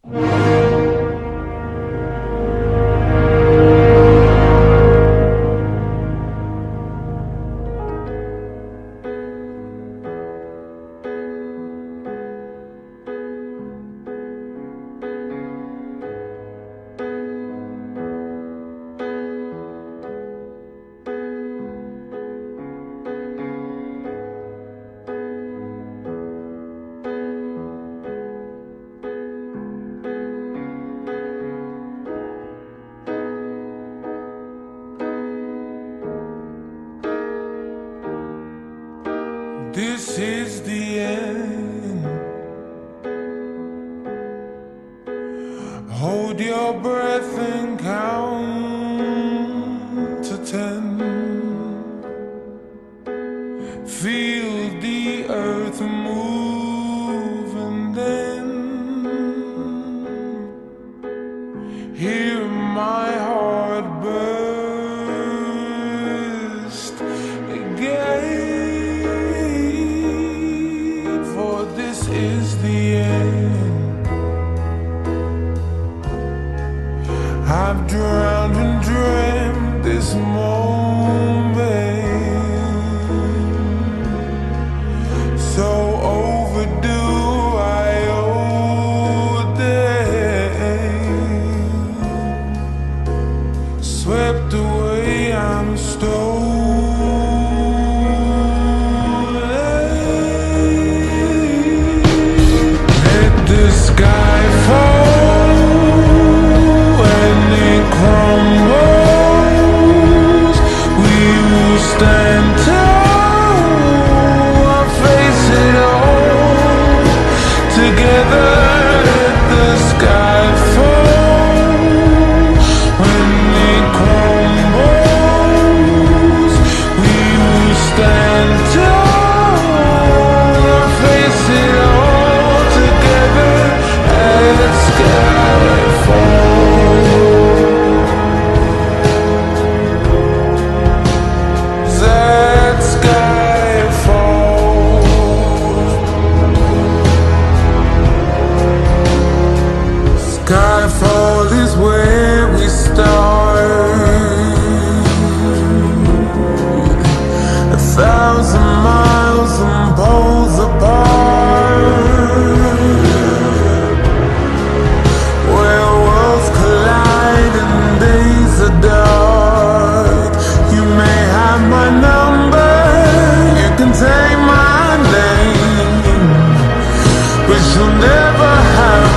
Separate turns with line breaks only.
This is the end. Hold your breath and count to 10. Feel the earth move and then hear my heart burst again. This is the end. I've drowned and dreamt this moment, so overdue I owe them. Swept away, I'm stolen. The sky fall when it crumbles. We will stand tall, I'll face it all together. Let the sky fall when it crumbles. We will stand tall, I'll face it all together. Let sky fall. That sky fall. Skyfall is where we start. 1,000 miles and poles apart. Dark. You may have my number, you can take my name, but you'll never have